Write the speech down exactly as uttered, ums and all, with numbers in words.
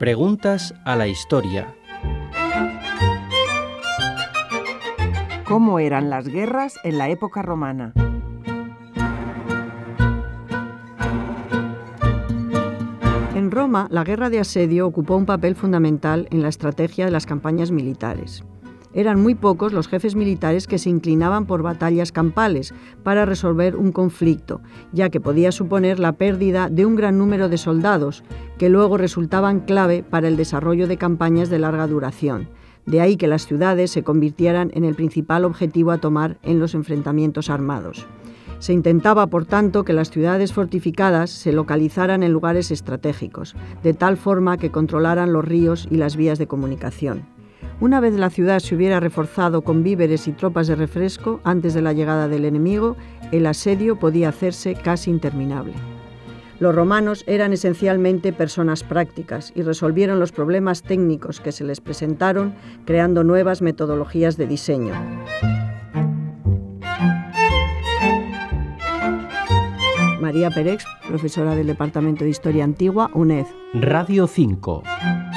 Preguntas a la historia. ¿Cómo eran las guerras en la época romana? En Roma, la guerra de asedio ocupó un papel fundamental en la estrategia de las campañas militares. Eran muy pocos los jefes militares que se inclinaban por batallas campales para resolver un conflicto, ya que podía suponer la pérdida de un gran número de soldados, que luego resultaban clave para el desarrollo de campañas de larga duración. De ahí que las ciudades se convirtieran en el principal objetivo a tomar en los enfrentamientos armados. Se intentaba, por tanto, que las ciudades fortificadas se localizaran en lugares estratégicos, de tal forma que controlaran los ríos y las vías de comunicación. Una vez la ciudad se hubiera reforzado con víveres y tropas de refresco antes de la llegada del enemigo, el asedio podía hacerse casi interminable. Los romanos eran esencialmente personas prácticas y resolvieron los problemas técnicos que se les presentaron creando nuevas metodologías de diseño. María Perex, profesora del Departamento de Historia Antigua, UNED. Radio cinco.